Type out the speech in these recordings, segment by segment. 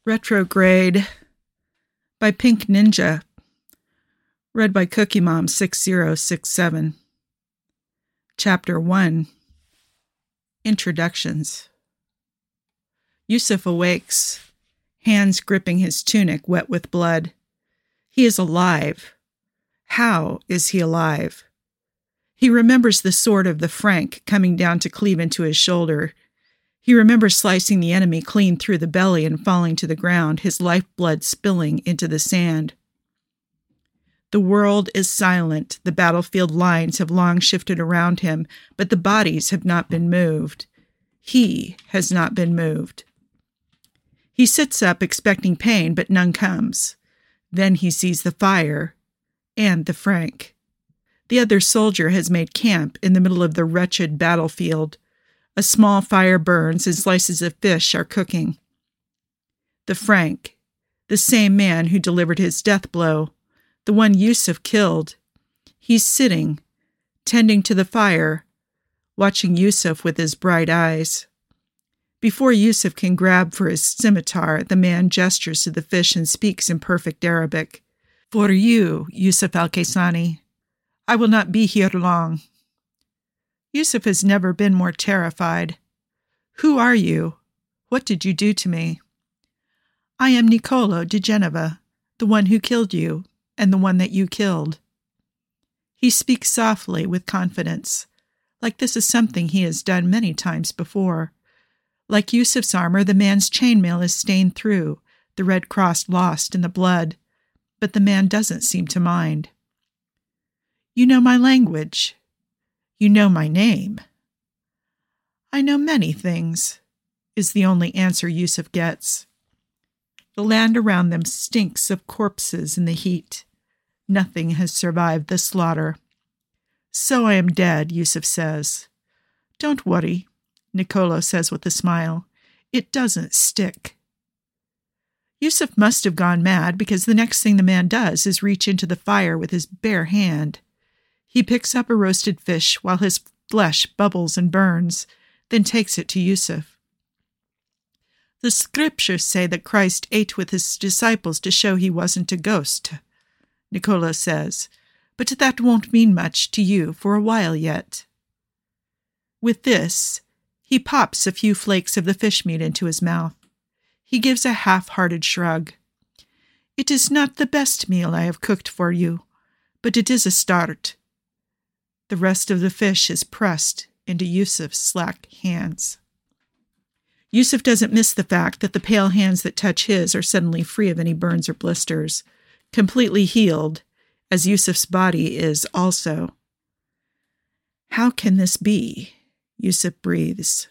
Retrograde by Pink Ninja. Read by Cookie Mom 6067. Chapter 1. Introductions. Yusuf awakes, hands gripping his tunic wet with blood. He is alive. How is he alive? He remembers the sword of the Frank coming down to cleave into his shoulder. He remembers slicing the enemy clean through the belly and falling to the ground, his lifeblood spilling into the sand. The world is silent. The battlefield lines have long shifted around him, but the bodies have not been moved. He has not been moved. He sits up expecting pain, but none comes. Then he sees the fire and the Frank. The other soldier has made camp in the middle of the wretched battlefield. A small fire burns and slices of fish are cooking. The Frank, the same man who delivered his death blow, the one Yusuf killed, he's sitting, tending to the fire, watching Yusuf with his bright eyes. Before Yusuf can grab for his scimitar, the man gestures to the fish and speaks in perfect Arabic. "For you, Yusuf al-Kaysani. I will not be here long." Yusuf has never been more terrified. "Who are you? What did you do to me?" "I am Niccolo de Genova, the one who killed you, and the one that you killed." He speaks softly with confidence, like this is something he has done many times before. Like Yusuf's armor, the man's chainmail is stained through, the red cross lost in the blood, but the man doesn't seem to mind. "You know my language. You know my name." "I know many things," is the only answer Yusuf gets. The land around them stinks of corpses in the heat. Nothing has survived the slaughter. "So I am dead," Yusuf says. "Don't worry," Niccolo says with a smile. "It doesn't stick." Yusuf must have gone mad because the next thing the man does is reach into the fire with his bare hand. He picks up a roasted fish while his flesh bubbles and burns, then takes it to Yusuf. "The scriptures say that Christ ate with his disciples to show he wasn't a ghost," Niccolo says, "but that won't mean much to you for a while yet." With this, he pops a few flakes of the fish meat into his mouth. He gives a half-hearted shrug. "It is not the best meal I have cooked for you, but it is a start." The rest of the fish is pressed into Yusuf's slack hands. Yusuf doesn't miss the fact that the pale hands that touch his are suddenly free of any burns or blisters, completely healed, as Yusuf's body is also. "How can this be?" Yusuf breathes.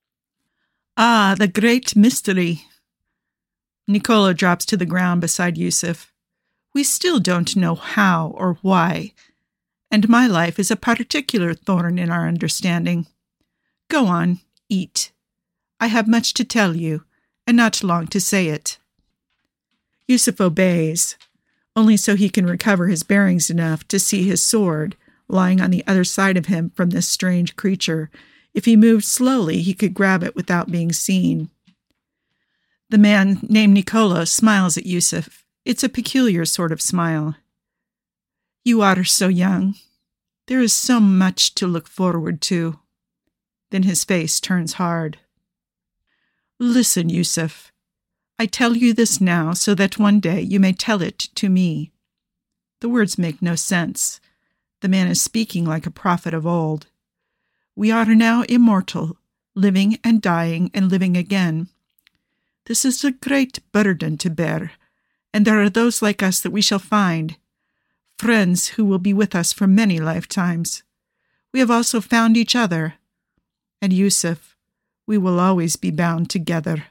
"Ah, the great mystery." Niccolo drops to the ground beside Yusuf. "We still don't know how or why, and my life is a particular thorn in our understanding. Go on, eat. I have much to tell you, and not long to say it." Yusuf obeys, only so he can recover his bearings enough to see his sword lying on the other side of him from this strange creature. If he moved slowly, he could grab it without being seen. The man named Niccolo smiles at Yusuf. It's a peculiar sort of smile. "You are so young. There is so much to look forward to." Then his face turns hard. "Listen, Yusuf. I tell you this now so that one day you may tell it to me." The words make no sense. The man is speaking like a prophet of old. "We are now immortal, living and dying and living again. This is a great burden to bear, and there are those like us that we shall find, friends who will be with us for many lifetimes. We have also found each other, and Yusuf, we will always be bound together."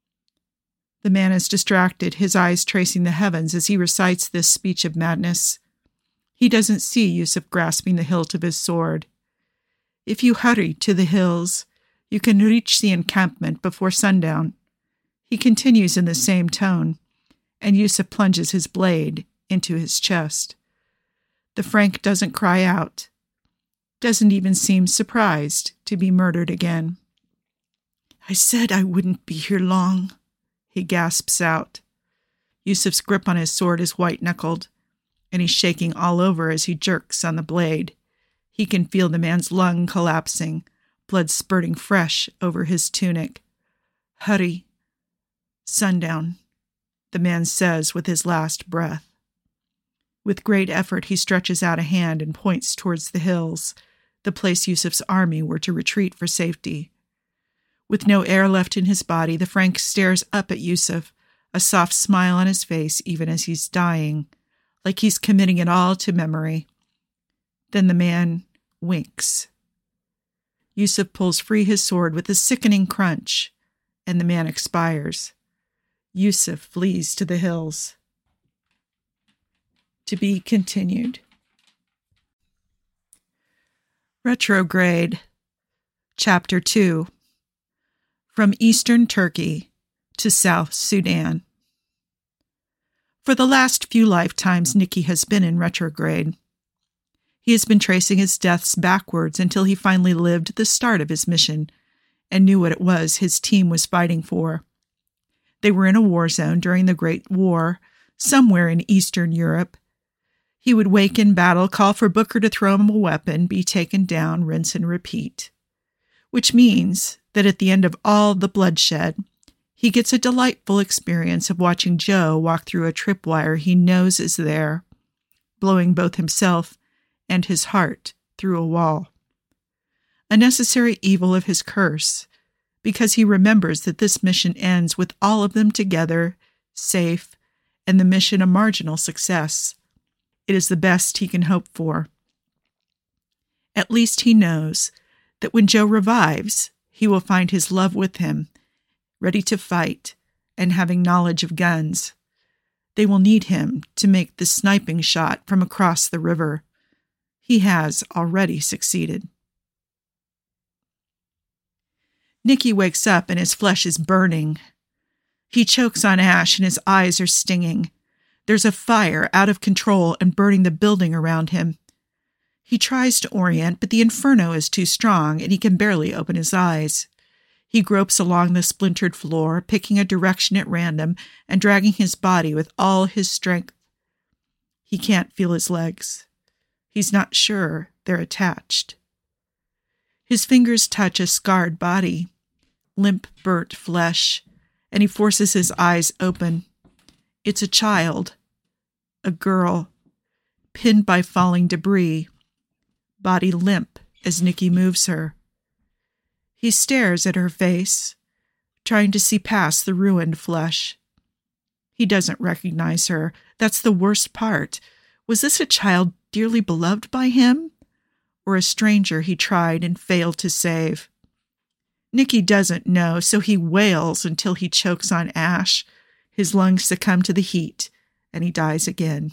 The man is distracted, his eyes tracing the heavens as he recites this speech of madness. He doesn't see Yusuf grasping the hilt of his sword. "If you hurry to the hills, you can reach the encampment before sundown." He continues in the same tone, and Yusuf plunges his blade into his chest. The Frank doesn't cry out, doesn't even seem surprised to be murdered again. "I said I wouldn't be here long," he gasps out. Yusuf's grip on his sword is white-knuckled, and he's shaking all over as he jerks on the blade. He can feel the man's lung collapsing, blood spurting fresh over his tunic. Hurry. Sundown, the man says with his last breath. With great effort, he stretches out a hand and points towards the hills, the place Yusuf's army were to retreat for safety. With no air left in his body, the Frank stares up at Yusuf, a soft smile on his face even as he's dying, like he's committing it all to memory. Then the man winks. Yusuf pulls free his sword with a sickening crunch, and the man expires. Yusuf flees to the hills. To be continued. Retrograde. Chapter 2. From Eastern Turkey to South Sudan. For the last few lifetimes, Nicky has been in retrograde. He has been tracing his deaths backwards until he finally lived the start of his mission and knew what it was his team was fighting for. They were in a war zone during the Great War, somewhere in Eastern Europe. He would wake in battle, call for Booker to throw him a weapon, be taken down, rinse and repeat. Which means that at the end of all the bloodshed, he gets a delightful experience of watching Joe walk through a tripwire he knows is there, blowing both himself and his heart through a wall. A necessary evil of his curse, because he remembers that this mission ends with all of them together, safe, and the mission a marginal success. It is the best he can hope for. At least he knows that when Joe revives, he will find his love with him, ready to fight and having knowledge of guns. They will need him to make the sniping shot from across the river. He has already succeeded. Nicky wakes up and his flesh is burning. He chokes on ash and his eyes are stinging. There's a fire out of control and burning the building around him. He tries to orient, but the inferno is too strong and he can barely open his eyes. He gropes along the splintered floor, picking a direction at random and dragging his body with all his strength. He can't feel his legs. He's not sure they're attached. His fingers touch a scarred body, limp, burnt flesh, and he forces his eyes open. It's a child, a girl, pinned by falling debris, body limp as Nicky moves her. He stares at her face, trying to see past the ruined flesh. He doesn't recognize her. That's the worst part. Was this a child dearly beloved by him, or a stranger he tried and failed to save? Nicky doesn't know, so he wails until he chokes on ash. His lungs succumb to the heat, and he dies again.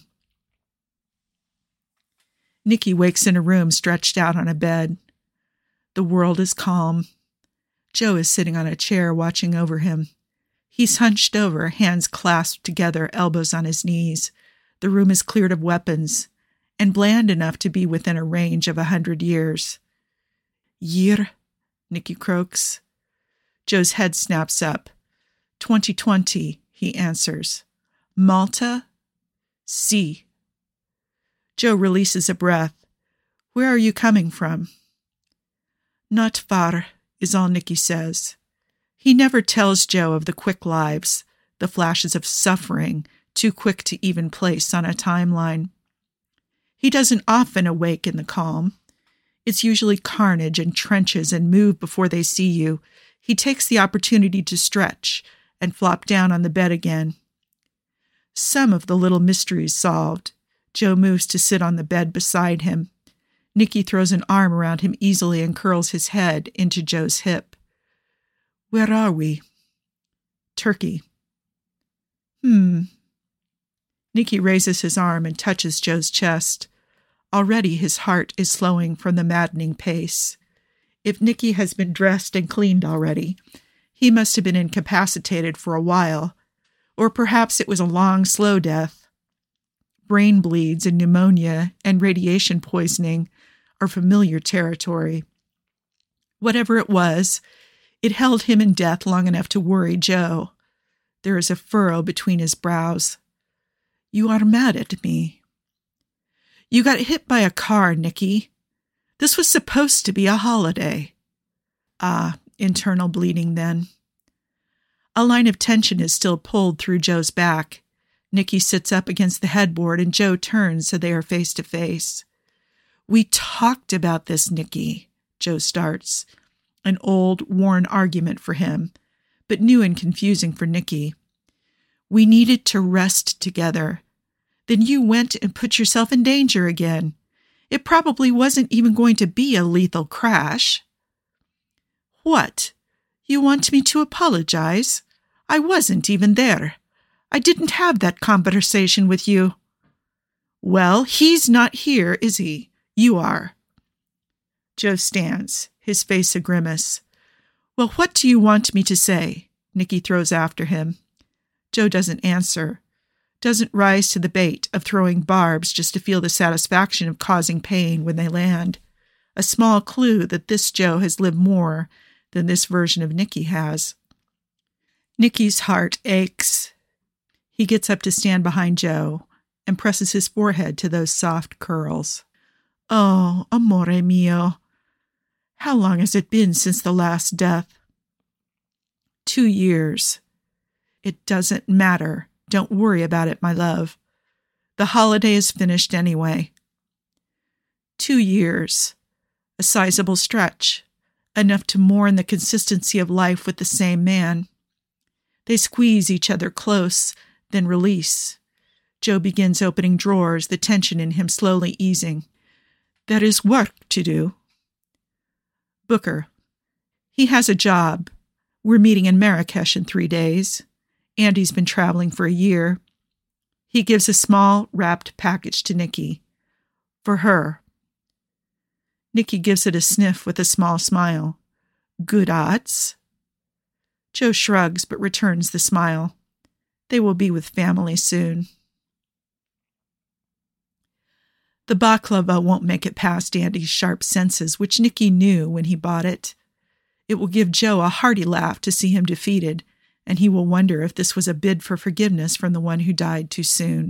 Nicky wakes in a room stretched out on a bed. The world is calm. Joe is sitting on a chair watching over him. He's hunched over, hands clasped together, elbows on his knees. The room is cleared of weapons, and bland enough to be within a range of 100 years. Year, Nicky croaks. Joe's head snaps up. 2020, he answers. Malta? Si. Joe releases a breath. Where are you coming from? Not far, is all Nicky says. He never tells Joe of the quick lives, the flashes of suffering, too quick to even place on a timeline. He doesn't often awake in the calm. It's usually carnage and trenches and move before they see you. He takes the opportunity to stretch and flop down on the bed again. Some of the little mysteries solved. Joe moves to sit on the bed beside him. Nicky throws an arm around him easily and curls his head into Joe's hip. Where are we? Turkey. Nicky raises his arm and touches Joe's chest. Already his heart is slowing from the maddening pace. If Nicky has been dressed and cleaned already, he must have been incapacitated for a while, or perhaps it was a long, slow death. Brain bleeds and pneumonia and radiation poisoning are familiar territory. Whatever it was, it held him in death long enough to worry Joe. There is a furrow between his brows. You are mad at me. You got hit by a car, Nicky. This was supposed to be a holiday. Ah, internal bleeding then. A line of tension is still pulled through Joe's back. Nicky sits up against the headboard and Joe turns so they are face to face. We talked about this, Nicky, Joe starts. An old, worn argument for him, but new and confusing for Nicky. We needed to rest together. Then you went and put yourself in danger again. It probably wasn't even going to be a lethal crash. What? You want me to apologize? I wasn't even there. I didn't have that conversation with you. Well, he's not here, is he? You are. Joe stands, his face a grimace. Well, what do you want me to say? Nicky throws after him. Joe doesn't answer, doesn't rise to the bait of throwing barbs just to feel the satisfaction of causing pain when they land. A small clue that this Joe has lived more than this version of Nicky has. Nicky's heart aches. He gets up to stand behind Joe and presses his forehead to those soft curls. Oh, amore mio. How long has it been since the last death? 2 years. It doesn't matter. Don't worry about it, my love. The holiday is finished anyway. 2 years. A sizable stretch. Enough to mourn the consistency of life with the same man. They squeeze each other close, then release. Joe begins opening drawers, the tension in him slowly easing. There is work to do. Booker. He has a job. We're meeting in Marrakesh in 3 days. Andy's been traveling for a year. He gives a small, wrapped package to Nicky. For her. Nicky gives it a sniff with a small smile. Good odds. Joe shrugs but returns the smile. They will be with family soon. The baklava won't make it past Andy's sharp senses, which Nicky knew when he bought it. It will give Joe a hearty laugh to see him defeated, and he will wonder if this was a bid for forgiveness from the one who died too soon.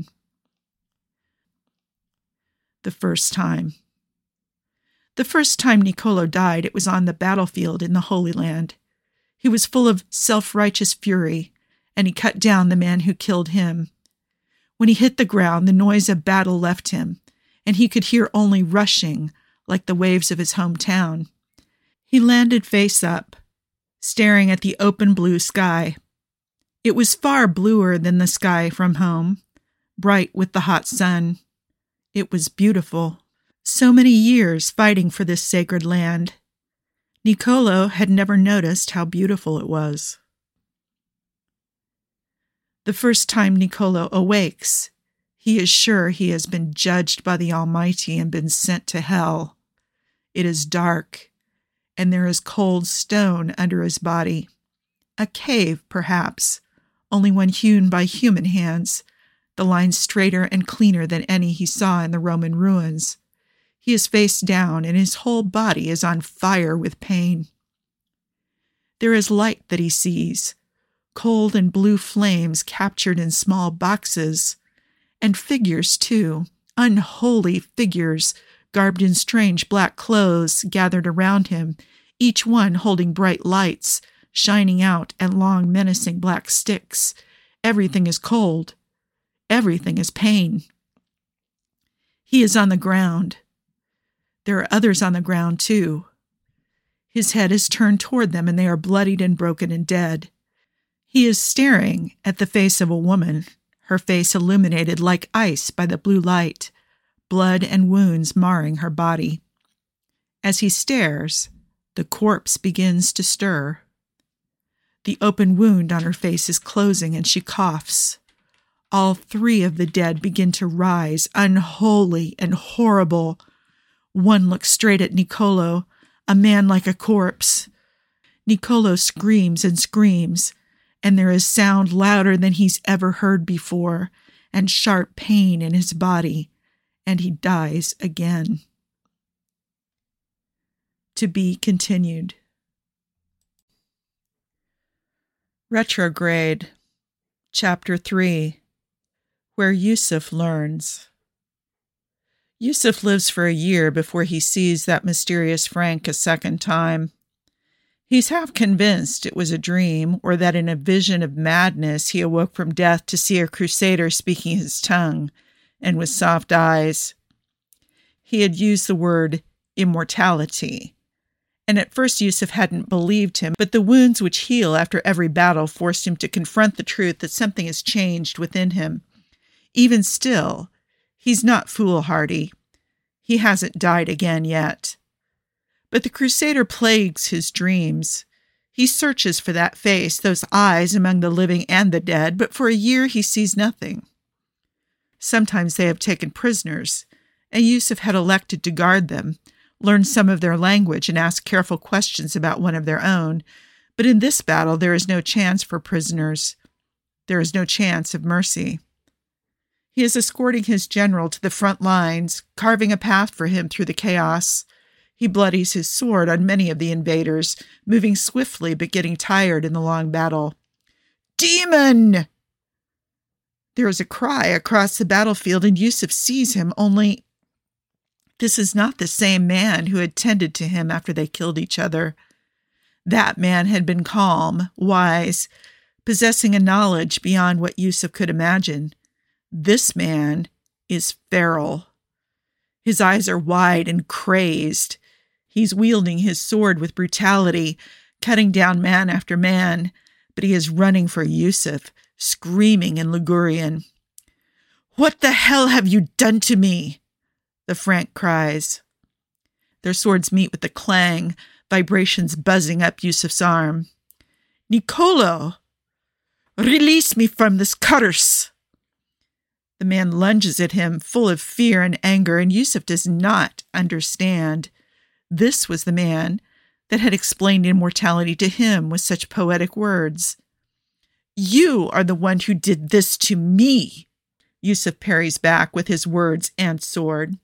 The first time. The first time Niccolo died, it was on the battlefield in the Holy Land. He was full of self-righteous fury, and he cut down the man who killed him. When he hit the ground, the noise of battle left him, and he could hear only rushing, like the waves of his hometown. He landed face up, staring at the open blue sky. It was far bluer than the sky from home, bright with the hot sun. It was beautiful. So many years fighting for this sacred land. Niccolo had never noticed how beautiful it was. The first time Niccolo awakes, he is sure he has been judged by the Almighty and been sent to hell. It is dark, and there is cold stone under his body. A cave, perhaps, only one hewn by human hands, the lines straighter and cleaner than any he saw in the Roman ruins. He is face down, and his whole body is on fire with pain. There is light that he sees, cold and blue flames captured in small boxes, and figures, too, unholy figures, garbed in strange black clothes, gathered around him, each one holding bright lights, shining out and long menacing black sticks. Everything is cold. Everything is pain. He is on the ground. There are others on the ground, too. His head is turned toward them, and they are bloodied and broken and dead. He is staring at the face of a woman, her face illuminated like ice by the blue light, blood and wounds marring her body. As he stares, the corpse begins to stir. The open wound on her face is closing, and she coughs. All 3 of the dead begin to rise, unholy and horrible. One looks straight at Niccolo, a man like a corpse. Niccolo screams and screams, and there is sound louder than he's ever heard before, and sharp pain in his body, and he dies again. To be continued. Retrograde. Chapter 3, Where Yusuf Learns. Yusuf lives for a year before he sees that mysterious Frank a second time. He's half convinced it was a dream, or that in a vision of madness he awoke from death to see a crusader speaking his tongue, and with soft eyes. He had used the word immortality, and at first Yusuf hadn't believed him, but the wounds which heal after every battle forced him to confront the truth that something has changed within him. Even still, he's not foolhardy. He hasn't died again yet. But the crusader plagues his dreams. He searches for that face, those eyes among the living and the dead, but for a year he sees nothing. Sometimes they have taken prisoners, and Yusuf had elected to guard them, learn some of their language, and ask careful questions about one of their own. But in this battle there is no chance for prisoners. There is no chance of mercy. He is escorting his general to the front lines, carving a path for him through the chaos. He bloodies his sword on many of the invaders, moving swiftly but getting tired in the long battle. "Demon!" There is a cry across the battlefield, and Yusuf sees him, only this is not the same man who had tended to him after they killed each other. That man had been calm, wise, possessing a knowledge beyond what Yusuf could imagine. This man is feral. His eyes are wide and crazed. He's wielding his sword with brutality, cutting down man after man, but he is running for Yusuf, screaming in Ligurian. "What the hell have you done to me?" the Frank cries. Their swords meet with a clang, vibrations buzzing up Yusuf's arm. "Nicolo, release me from this curse!" The man lunges at him, full of fear and anger, and Yusuf does not understand. This was the man that had explained immortality to him with such poetic words. "You are the one who did this to me," Yusuf parries back with his words and sword.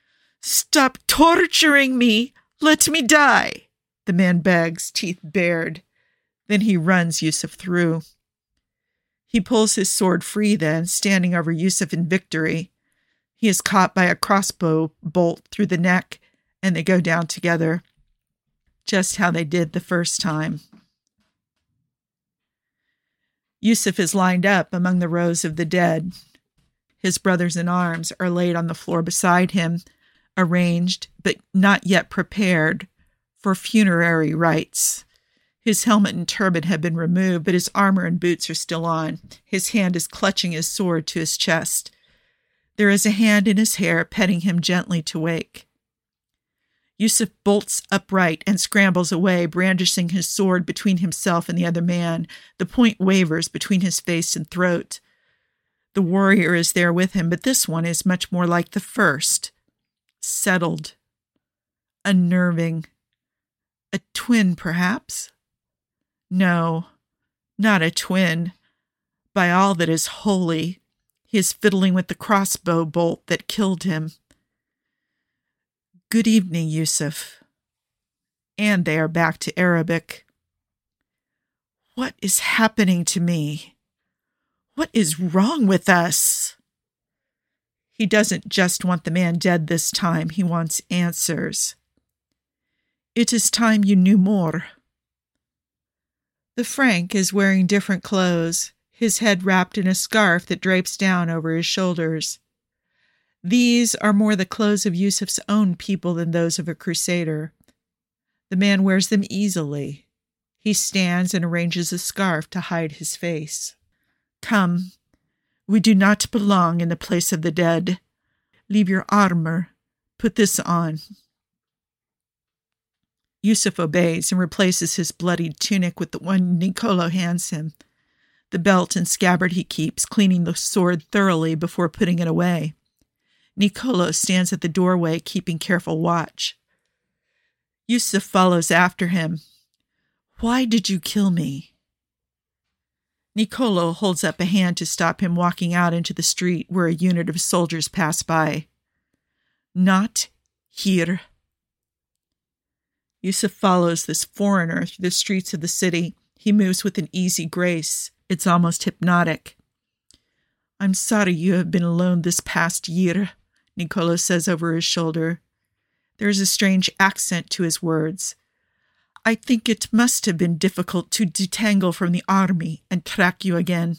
"Stop torturing me! Let me die!" the man begs, teeth bared. Then he runs Yusuf through. He pulls his sword free then, standing over Yusuf in victory. He is caught by a crossbow bolt through the neck, and they go down together, just how they did the first time. Yusuf is lined up among the rows of the dead. His brothers in arms are laid on the floor beside him, arranged but not yet prepared for funerary rites. His helmet and turban have been removed, but his armor and boots are still on. His hand is clutching his sword to his chest. There is a hand in his hair petting him gently to wake. Yusuf bolts upright and scrambles away, brandishing his sword between himself and the other man. The point wavers between his face and throat. The warrior is there with him, but this one is much more like the first. Settled. Unnerving. A twin, perhaps? No, not a twin. By all that is holy, he is fiddling with the crossbow bolt that killed him. "Good evening, Yusuf." And they are back to Arabic. "What is happening to me? What is wrong with us?" He doesn't just want the man dead this time. He wants answers. "It is time you knew more." The Frank is wearing different clothes, his head wrapped in a scarf that drapes down over his shoulders. These are more the clothes of Yusuf's own people than those of a crusader. The man wears them easily. He stands and arranges a scarf to hide his face. "Come, we do not belong in the place of the dead. Leave your armor. Put this on." Yusuf obeys and replaces his bloodied tunic with the one Nicolo hands him. The belt and scabbard he keeps, cleaning the sword thoroughly before putting it away. Nicolo stands at the doorway, keeping careful watch. Yusuf follows after him. "Why did you kill me?" Nicolo holds up a hand to stop him walking out into the street where a unit of soldiers pass by. "Not here." Yusuf follows this foreigner through the streets of the city. He moves with an easy grace. It's almost hypnotic. I'm sorry you have been alone this past year, Nicolo says over his shoulder. There is a strange accent to his words. I think it must have been difficult to detangle from the army and track you again.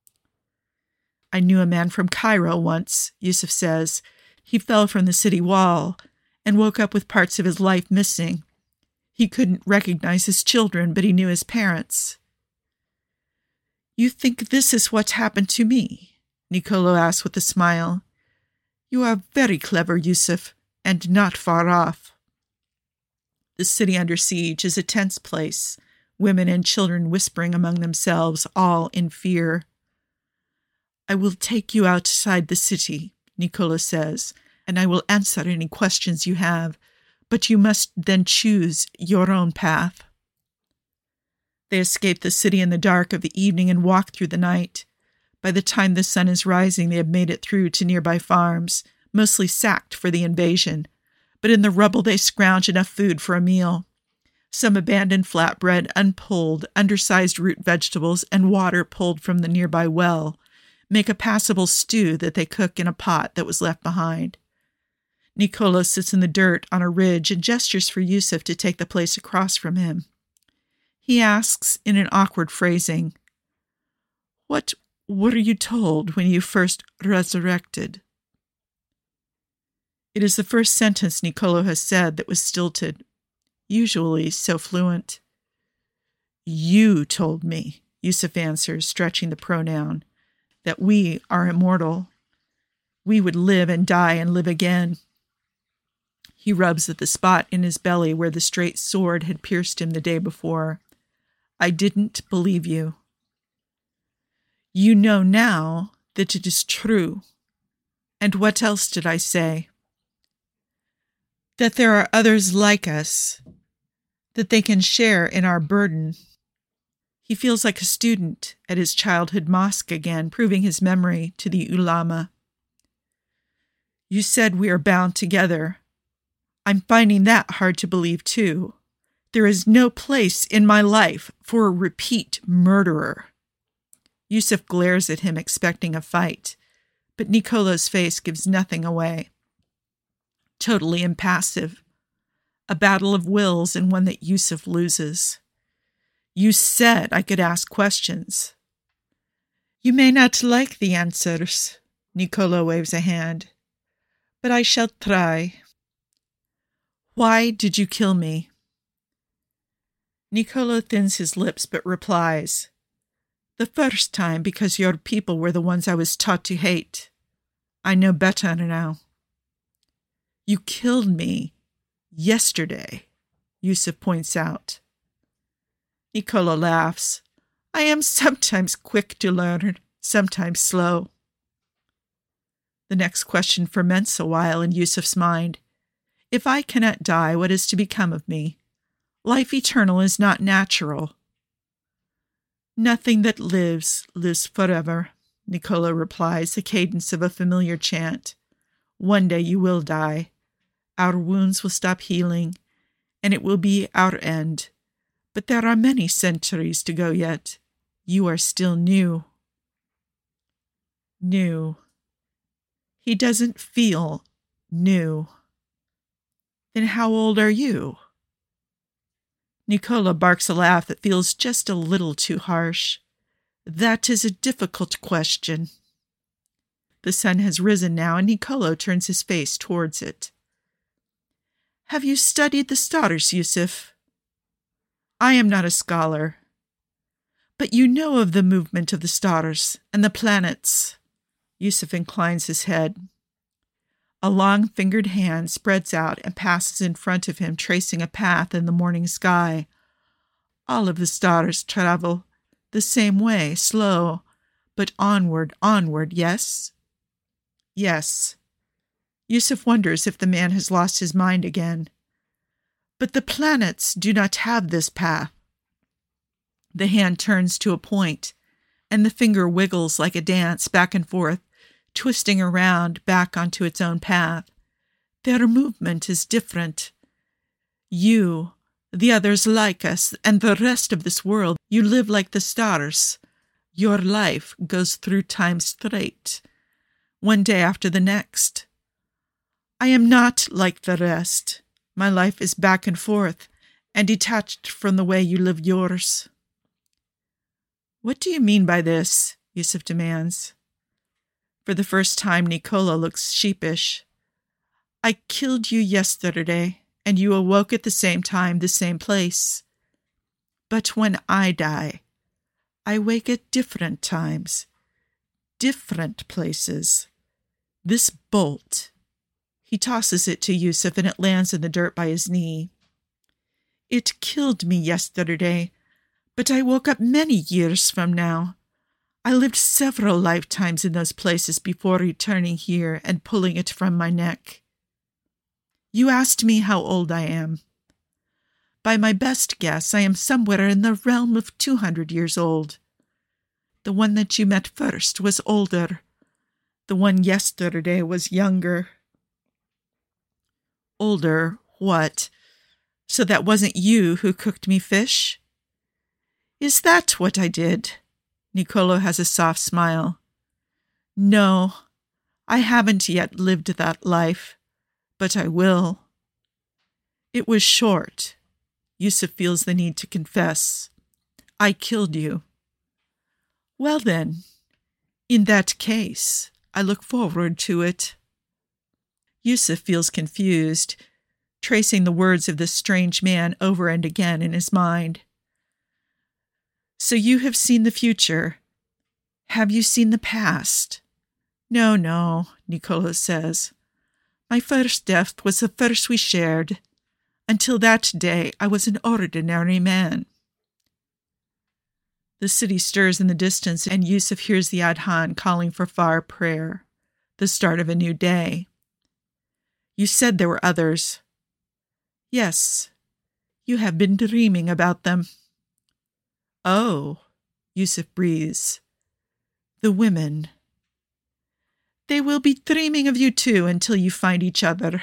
I knew a man from Cairo once, Yusuf says. He fell from the city wall and woke up with parts of his life missing. He couldn't recognize his children, but he knew his parents. You think this is what happened to me? Nicolo asks with a smile. You are very clever, Yusuf, and not far off. The city under siege is a tense place, women and children whispering among themselves, all in fear. I will take you outside the city, Nicolo says, and I will answer any questions you have, but you must then choose your own path. They escape the city in the dark of the evening and walk through the night. By the time the sun is rising, they have made it through to nearby farms, mostly sacked for the invasion, but in the rubble they scrounge enough food for a meal. Some abandoned flatbread, unpulled, undersized root vegetables, and water pulled from the nearby well make a passable stew that they cook in a pot that was left behind. Nicolo sits in the dirt on a ridge and gestures for Yusuf to take the place across from him. He asks in an awkward phrasing, What were you told when you first resurrected? It is the first sentence Nicolo has said that was stilted, usually so fluent. You told me, Yusuf answers, stretching the pronoun, that we are immortal. We would live and die and live again. He rubs at the spot in his belly where the straight sword had pierced him the day before. I didn't believe you. You know now that it is true. And what else did I say? That there are others like us, that they can share in our burden. He feels like a student at his childhood mosque again, proving his memory to the ulama. You said we are bound together. I'm finding that hard to believe, too. There is no place in my life for a repeat murderer. Yusuf glares at him, expecting a fight, but Nicolo's face gives nothing away. Totally impassive. A battle of wills and one that Yusuf loses. You said I could ask questions. You may not like the answers, Nicolo waves a hand, but I shall try. Why did you kill me? Nicolo thins his lips but replies, The first time because your people were the ones I was taught to hate. I know better now. You killed me yesterday, Yusuf points out. Nicolo laughs. I am sometimes quick to learn, sometimes slow. The next question ferments a while in Yusuf's mind. If I cannot die, what is to become of me? Life eternal is not natural. Nothing that lives forever, Nicolo replies, the cadence of a familiar chant. One day you will die. Our wounds will stop healing, and it will be our end. But there are many centuries to go yet. You are still new. New. He doesn't feel new. Then how old are you? Nicolo barks a laugh that feels just a little too harsh. That is a difficult question. The sun has risen now, and Nicolo turns his face towards it. Have you studied the stars, Yusuf? I am not a scholar. But you know of the movement of the stars and the planets. Yusuf inclines his head. A long-fingered hand spreads out and passes in front of him, tracing a path in the morning sky. All of the stars travel the same way, slow, but onward, yes? Yes. Yusuf wonders if the man has lost his mind again. But the planets do not have this path. The hand turns to a point, and the finger wiggles like a dance back and forth, twisting around back onto its own path. Their movement is different. You, the others like us, and the rest of this world, you live like the stars. Your life goes through time straight, one day after the next. I am not like the rest. My life is back and forth and detached from the way you live yours." "What do you mean by this?" Yusuf demands. For the first time, Niccolo looks sheepish. "I killed you yesterday, and you awoke at the same time, the same place. But when I die, I wake at different times, different places. This bolt—" He tosses it to Yusuf, and it lands in the dirt by his knee. "It killed me yesterday, but I woke up many years from now. I lived several lifetimes in those places before returning here and pulling it from my neck. You asked me how old I am. By my best guess, I am somewhere in the realm of 200 years old. The one that you met first was older. The one yesterday was younger." "Older what? So that wasn't you who cooked me fish?" "Is that what I did?" Niccolo has a soft smile. "No, I haven't yet lived that life, but I will." "It was short." Yusuf feels the need to confess. "I killed you." "Well then, in that case, I look forward to it." Yusuf feels confused, tracing the words of this strange man over and again in his mind. "So you have seen the future. Have you seen the past?" No, Niccolo says. "My first death was the first we shared. Until that day, I was an ordinary man." The city stirs in the distance, and Yusuf hears the adhan calling for far prayer, the start of a new day. "You said there were others." "Yes. You have been dreaming about them." "Oh," Yusuf breathes. "The women." "They will be dreaming of you too until you find each other."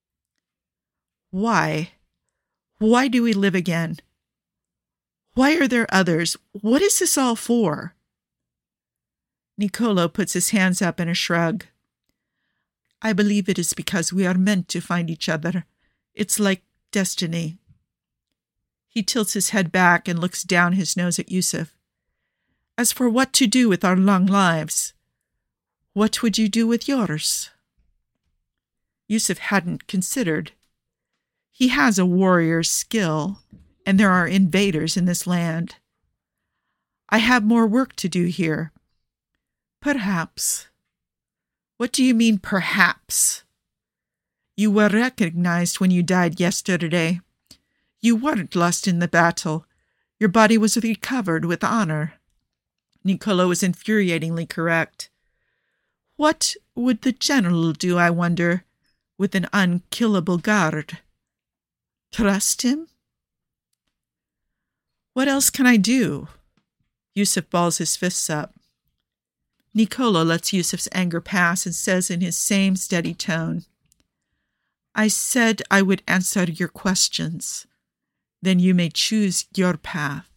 Why? Why do we live again? Why are there others? What is this all for? Niccolo puts his hands up in a shrug. "I believe it is because we are meant to find each other. It's like destiny." He tilts his head back and looks down his nose at Yusuf. "As for what to do with our long lives, what would you do with yours?" Yusuf hadn't considered. He has a warrior's skill, and there are invaders in this land. "I have more work to do here." "Perhaps." "What do you mean, perhaps?" "You were recognized when you died yesterday. You weren't lost in the battle. Your body was recovered with honor." Niccolo was infuriatingly correct. What would the general do, I wonder, with an unkillable guard? Trust him? "What else can I do?" Yusuf balls his fists up. Niccolo lets Yusuf's anger pass and says in his same steady tone, "I said I would answer your questions. Then you may choose your path."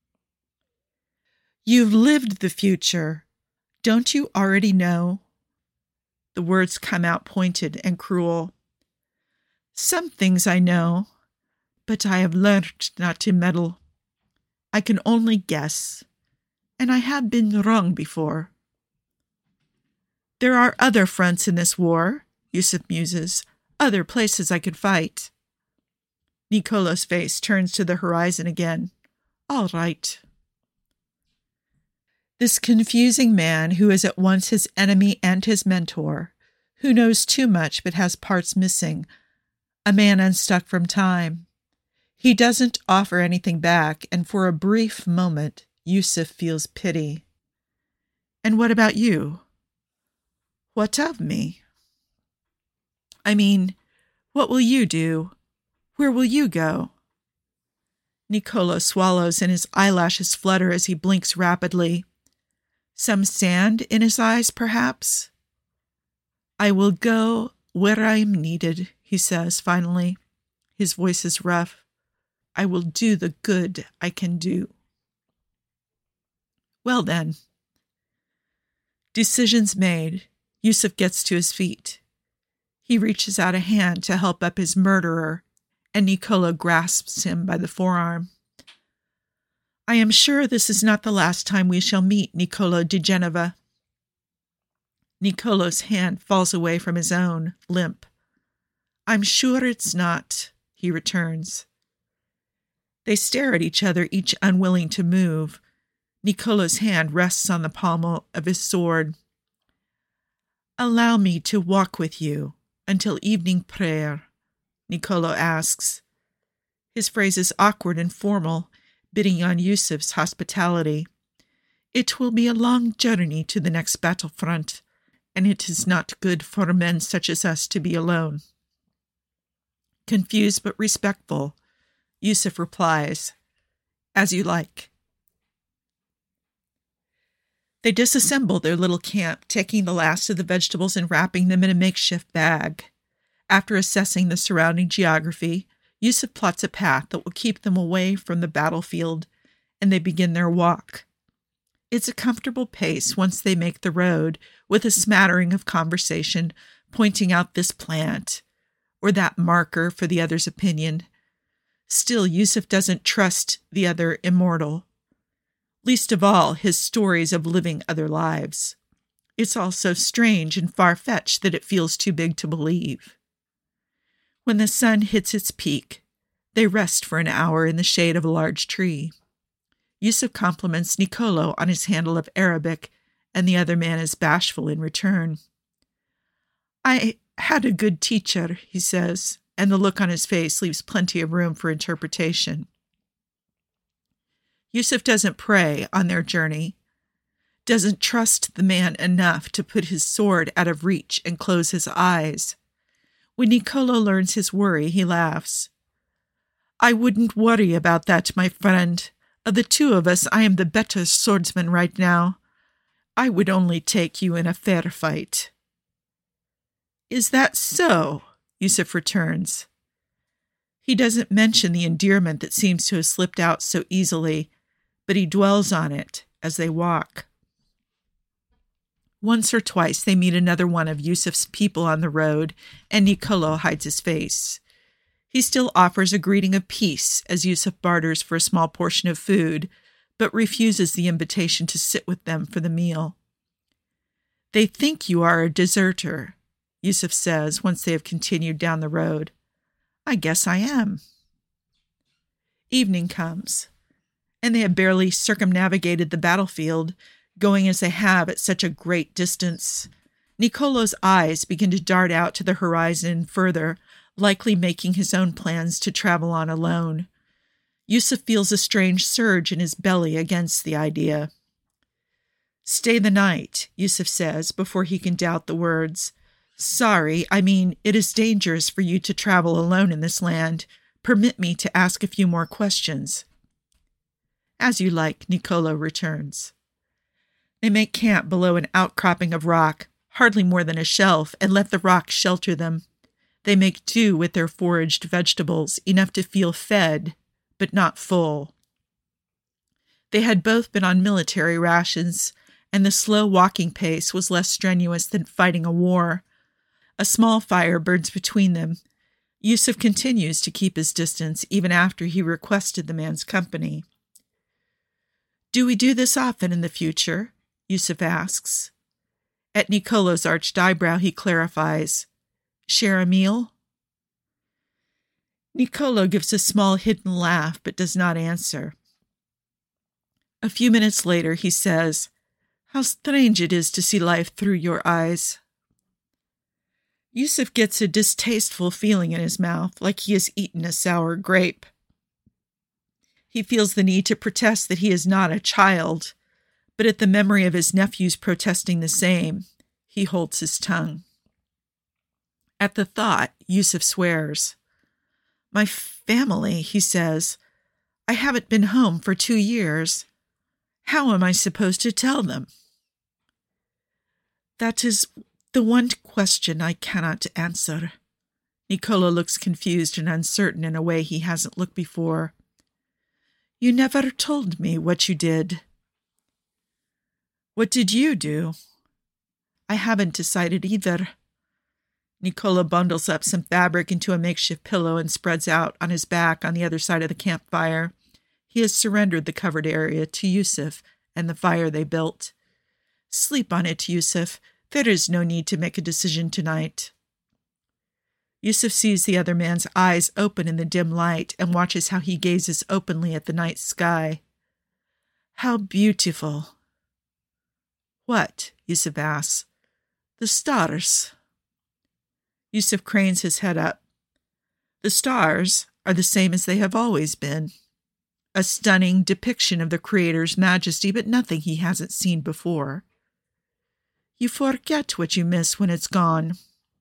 "You've lived the future. Don't you already know?" The words come out pointed and cruel. "Some things I know, but I have learned not to meddle. I can only guess, and I have been wrong before." "There are other fronts in this war," Yusuf muses, "other places I could fight." Niccolo's face turns to the horizon again. "All right." This confusing man who is at once his enemy and his mentor, who knows too much but has parts missing, a man unstuck from time. He doesn't offer anything back, and for a brief moment, Yusuf feels pity. "And what about you?" "What of me?" "I mean, what will you do? Where will you go?" Niccolo swallows and his eyelashes flutter as he blinks rapidly. Some sand in his eyes, perhaps? "I will go where I am needed," he says finally. His voice is rough. "I will do the good I can do." Well then. Decisions made. Yusuf gets to his feet. He reaches out a hand to help up his murderer, and Niccolo grasps him by the forearm. I am sure this is not the last time we shall meet, Niccolo di Genova. Niccolo's hand falls away from his own, limp. I'm sure it's not, he returns. They stare at each other, each unwilling to move. Niccolo's hand rests on the pommel of his sword. Allow me to walk with you until evening prayer, Niccolo asks. His phrase is awkward and formal, bidding on Yusuf's hospitality. It will be a long journey to the next battlefront, and it is not good for men such as us to be alone. Confused but respectful, Yusuf replies, As you like. They disassemble their little camp, taking the last of the vegetables and wrapping them in a makeshift bag. After assessing the surrounding geography, Yusuf plots a path that will keep them away from the battlefield, and they begin their walk. It's a comfortable pace once they make the road, with a smattering of conversation, pointing out this plant or that marker for the other's opinion. Still, Yusuf doesn't trust the other immortal. Least of all, his stories of living other lives. It's all so strange and far-fetched that it feels too big to believe. When the sun hits its peak, they rest for an hour in the shade of a large tree. Yusuf compliments Niccolo on his handle of Arabic, and the other man is bashful in return. I had a good teacher, he says, and the look on his face leaves plenty of room for interpretation. Yusuf doesn't pray on their journey, doesn't trust the man enough to put his sword out of reach and close his eyes. When Niccolo learns his worry, he laughs. I wouldn't worry about that, my friend. Of the two of us, I am the better swordsman right now. I would only take you in a fair fight. Is that so? Yusuf returns. He doesn't mention the endearment that seems to have slipped out so easily, but he dwells on it as they walk. Once or twice they meet another one of Yusuf's people on the road, and Niccolo hides his face. He still offers a greeting of peace as Yusuf barters for a small portion of food, but refuses the invitation to sit with them for the meal. They think you are a deserter, Yusuf says once they have continued down the road. I guess I am. Evening comes, and they have barely circumnavigated the battlefield, going as they have at such a great distance. Niccolo's eyes begin to dart out to the horizon further, likely making his own plans to travel on alone. Yusuf feels a strange surge in his belly against the idea. Stay the night, Yusuf says before he can doubt the words. Sorry, I mean, it is dangerous for you to travel alone in this land. Permit me to ask a few more questions. As you like, Niccolo returns. They make camp below an outcropping of rock, hardly more than a shelf, and let the rock shelter them. They make do with their foraged vegetables, enough to feel fed, but not full. They had both been on military rations, and the slow walking pace was less strenuous than fighting a war. A small fire burns between them. Yusuf continues to keep his distance, even after he requested the man's company. Do we do this often in the future? Yusuf asks. At Niccolo's arched eyebrow, he clarifies. Share a meal? Niccolo gives a small hidden laugh, but does not answer. A few minutes later, he says, How strange it is to see life through your eyes. Yusuf gets a distasteful feeling in his mouth, like he has eaten a sour grape. He feels the need to protest that he is not a child, but at the memory of his nephews protesting the same, he holds his tongue. At the thought, Yusuf swears. My family, he says. I haven't been home for 2 years. How am I supposed to tell them? That is the one question I cannot answer. Niccolo looks confused and uncertain in a way he hasn't looked before. You never told me what you did. What did you do? I haven't decided either. Nicola bundles up some fabric into a makeshift pillow and spreads out on his back on the other side of the campfire. He has surrendered the covered area to Yusuf and the fire they built. Sleep on it, Yusuf. There is no need to make a decision tonight. Yusuf sees the other man's eyes open in the dim light and watches how he gazes openly at the night sky. How beautiful. What? Yusuf asks. The stars. Yusuf cranes his head up. The stars are the same as they have always been. A stunning depiction of the Creator's majesty, but nothing he hasn't seen before. You forget what you miss when it's gone.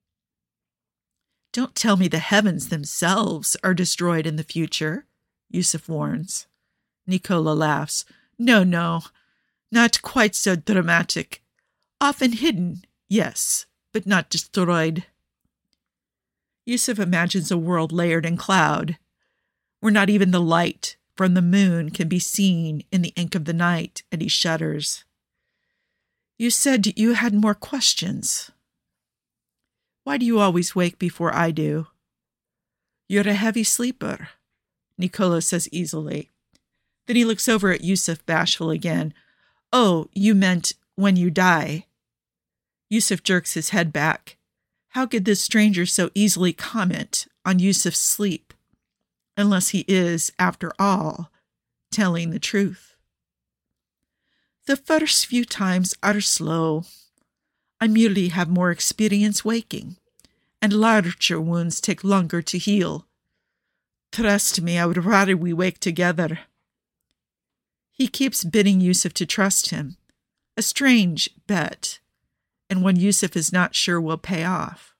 Don't tell me the heavens themselves are destroyed in the future, Yusuf warns. Nicola laughs. No, not quite so dramatic. Often hidden, yes, but not destroyed. Yusuf imagines a world layered in cloud, where not even the light from the moon can be seen in the ink of the night, and he shudders. You said you had more questions. Why do you always wake before I do? You're a heavy sleeper, Nicola says easily. Then he looks over at Yusuf, bashful again. Oh, you meant when you die. Yusuf jerks his head back. How could this stranger so easily comment on Yusuf's sleep, unless he is, after all, telling the truth? The first few times are slow. I merely have more experience waking, and larger wounds take longer to heal. Trust me, I would rather we wake together. He keeps bidding Yusuf to trust him, a strange bet, and one Yusuf is not sure will pay off.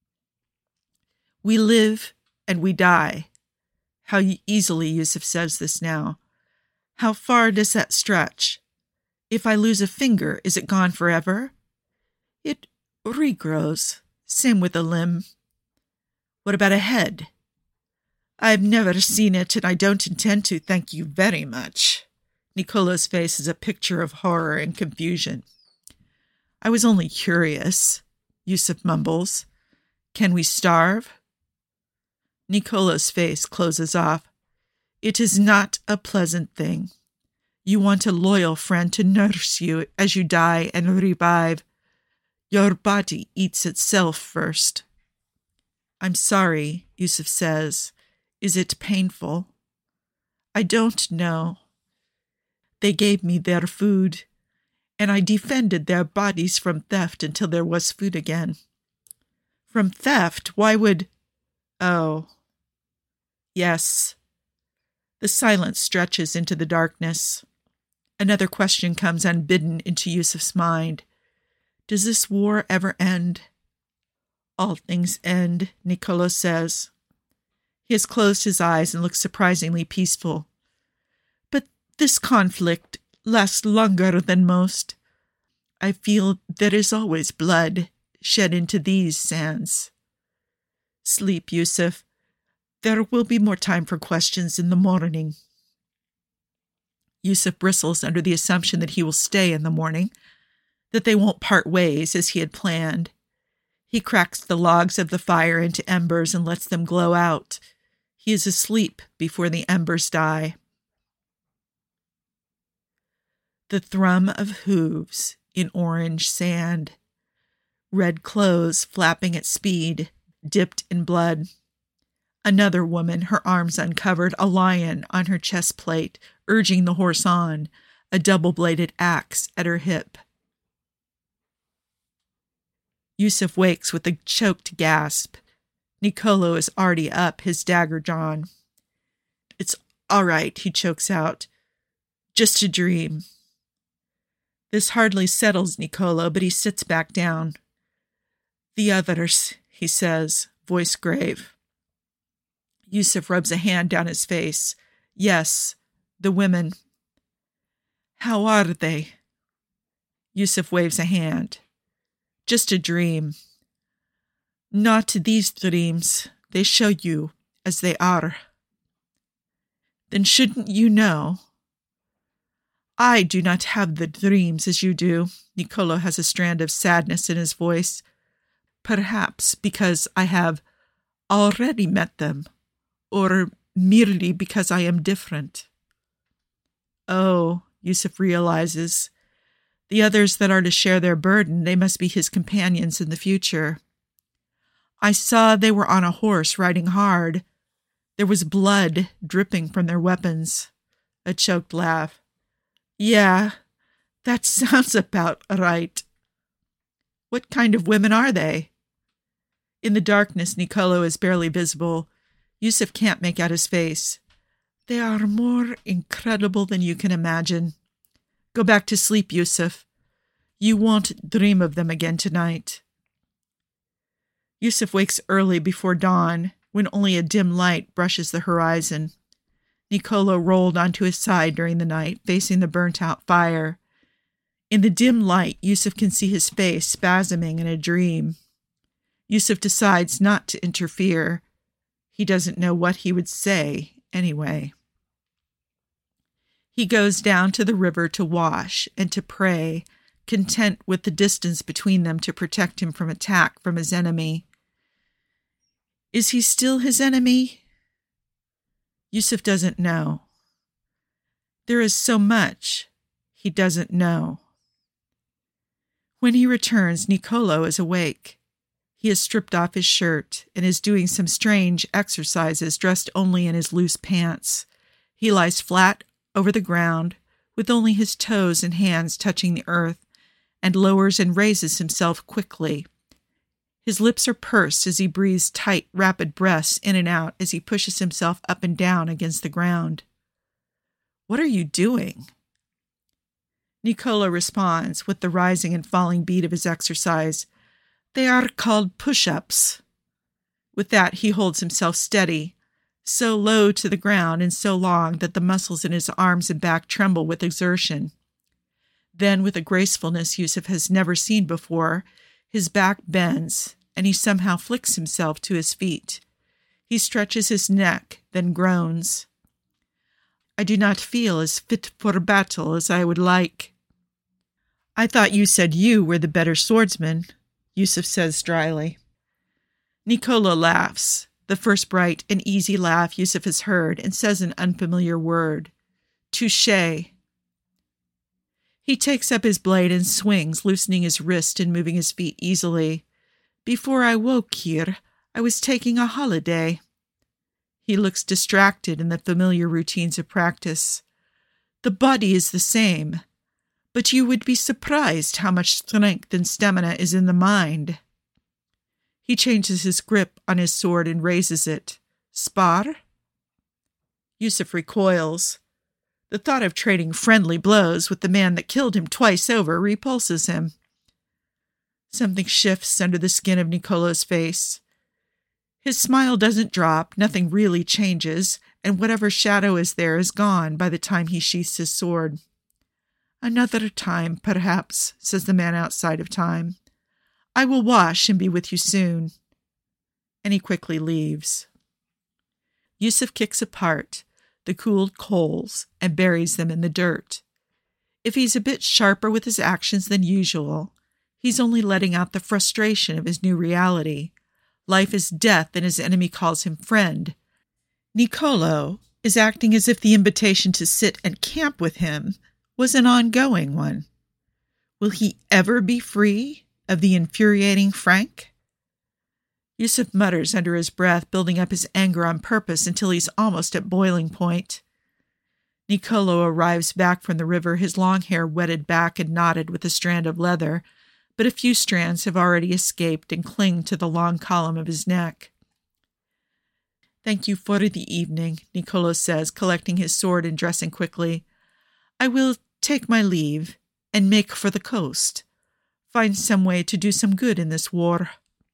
We live and we die. How easily Yusuf says this now. How far does that stretch? If I lose a finger, is it gone forever? It regrows. Same with a limb. What about a head? I've never seen it, and I don't intend to, thank you very much. Nicola's face is a picture of horror and confusion. I was only curious, Yusuf mumbles. Can we starve? Nicola's face closes off. It is not a pleasant thing. You want a loyal friend to nurse you as you die and revive. Your body eats itself first. I'm sorry, Yusuf says. Is it painful? I don't know. They gave me their food, and I defended their bodies from theft until there was food again. From theft? Why would... Oh. Yes. The silence stretches into the darkness. Another question comes unbidden into Yusuf's mind. Does this war ever end? All things end, Nicola says. He has closed his eyes and looks surprisingly peaceful. But this conflict lasts longer than most. I feel there is always blood shed into these sands. Sleep, Yusuf. There will be more time for questions in the morning. Yusuf bristles under the assumption that he will stay in the morning, that they won't part ways as he had planned. He cracks the logs of the fire into embers and lets them glow out. He is asleep before the embers die. The thrum of hooves in orange sand. Red clothes flapping at speed, dipped in blood. Another woman, her arms uncovered, a lion on her chest plate, urging the horse on, a double-bladed axe at her hip. Yusuf wakes with a choked gasp. Nicolo is already up, his dagger drawn. It's all right, he chokes out. Just a dream. This hardly settles Nicolo, but he sits back down. The others, he says, voice grave. Yusuf rubs a hand down his face. Yes, the women. How are they? Yusuf waves a hand. Just a dream. Not these dreams. They show you as they are. Then shouldn't you know? I do not have the dreams as you do. Nicolo has a strand of sadness in his voice. Perhaps because I have already met them, or merely because I am different. Oh, Yusuf realizes, the others that are to share their burden, they must be his companions in the future. I saw they were on a horse riding hard. There was blood dripping from their weapons. A choked laugh. Yeah, that sounds about right. What kind of women are they? In the darkness, Nicolo is barely visible. Yusuf can't make out his face. They are more incredible than you can imagine. Go back to sleep, Yusuf. You won't dream of them again tonight. Yusuf wakes early before dawn, when only a dim light brushes the horizon. Nicolo rolled onto his side during the night, facing the burnt-out fire. In the dim light, Yusuf can see his face spasming in a dream. Yusuf decides not to interfere. He doesn't know what he would say anyway. He goes down to the river to wash and to pray, content with the distance between them to protect him from attack from his enemy. Is he still his enemy? Yusuf doesn't know. There is so much he doesn't know. When he returns, Nicolo is awake. He has stripped off his shirt and is doing some strange exercises dressed only in his loose pants. He lies flat over the ground, with only his toes and hands touching the earth, and lowers and raises himself quickly. His lips are pursed as he breathes tight, rapid breaths in and out as he pushes himself up and down against the ground. What are you doing? Nicolo responds with the rising and falling beat of his exercise. They are called push-ups. With that, he holds himself steady, so low to the ground and so long that the muscles in his arms and back tremble with exertion. Then, with a gracefulness Yusuf has never seen before, his back bends, and he somehow flicks himself to his feet. He stretches his neck, then groans. I do not feel as fit for battle as I would like. I thought you said you were the better swordsman, Yusuf says dryly. Nicolo laughs, the first bright and easy laugh Yusuf has heard, and says an unfamiliar word. Touché. He takes up his blade and swings, loosening his wrist and moving his feet easily. Before I woke here, I was taking a holiday. He looks distracted in the familiar routines of practice. The body is the same, but you would be surprised how much strength and stamina is in the mind. He changes his grip on his sword and raises it. Spar? Yusuf recoils. The thought of trading friendly blows with the man that killed him twice over repulses him. Something shifts under the skin of Nicolo's face. His smile doesn't drop, nothing really changes, and whatever shadow is there is gone by the time he sheaths his sword. Another time, perhaps, says the man outside of time. I will wash and be with you soon. And he quickly leaves. Yusuf kicks apart the cooled coals and buries them in the dirt. If he's a bit sharper with his actions than usual, he's only letting out the frustration of his new reality. Life is death, and his enemy calls him friend. Nicolo is acting as if the invitation to sit and camp with him was an ongoing one. Will he ever be free of the infuriating Frank? Yusuf mutters under his breath, building up his anger on purpose until he's almost at boiling point. Nicolo arrives back from the river, his long hair wetted back and knotted with a strand of leather, but a few strands have already escaped and cling to the long column of his neck. Thank you for the evening, Nicolo says, collecting his sword and dressing quickly. I will take my leave and make for the coast. Find some way to do some good in this war.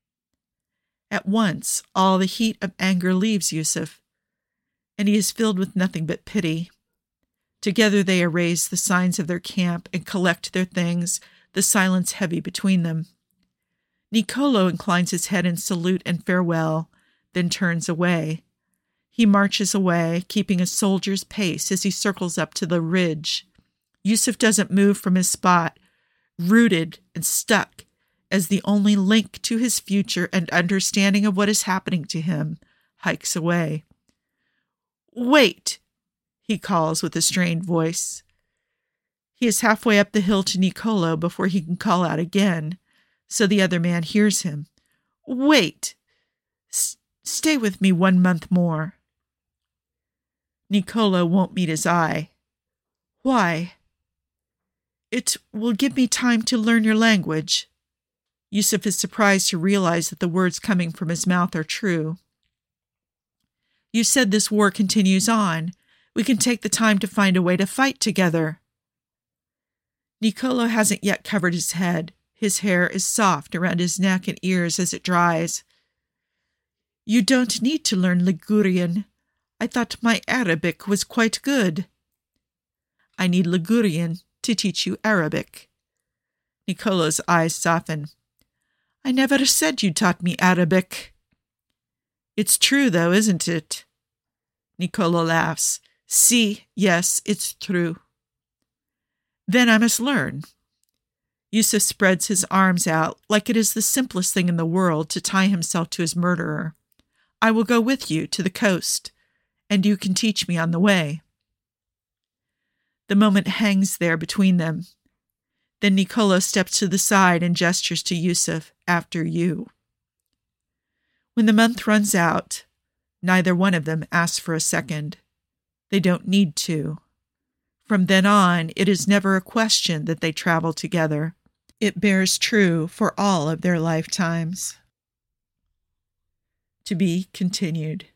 At once, all the heat of anger leaves Yusuf, and he is filled with nothing but pity. Together they erase the signs of their camp and collect their things, the silence heavy between them. Nicolo inclines his head in salute and farewell, then turns away. He marches away, keeping a soldier's pace as he circles up to the ridge. Yusuf doesn't move from his spot, rooted and stuck as the only link to his future and understanding of what is happening to him hikes away. "Wait," he calls with a strained voice. He is halfway up the hill to Nicolo before he can call out again, so the other man hears him. "Wait. Stay with me 1 month more." Nicolo won't meet his eye. "Why?" "It will give me time to learn your language." Yusuf is surprised to realize that the words coming from his mouth are true. "You said this war continues on. We can take the time to find a way to fight together." Nicolo hasn't yet covered his head. His hair is soft around his neck and ears as it dries. "You don't need to learn Ligurian. I thought my Arabic was quite good." "I need Ligurian to teach you Arabic." Nicolo's eyes soften. "I never said you taught me Arabic." "It's true, though, isn't it?" Nicolo laughs. "Si, yes, it's true." "Then I must learn." Yusuf spreads his arms out like it is the simplest thing in the world to tie himself to his murderer. "I will go with you to the coast, and you can teach me on the way." The moment hangs there between them. Then Nicolo steps to the side and gestures to Yusuf, "After you." When the month runs out, neither one of them asks for a second. They don't need to. From then on, it is never a question that they travel together. It bears true for all of their lifetimes. To be continued.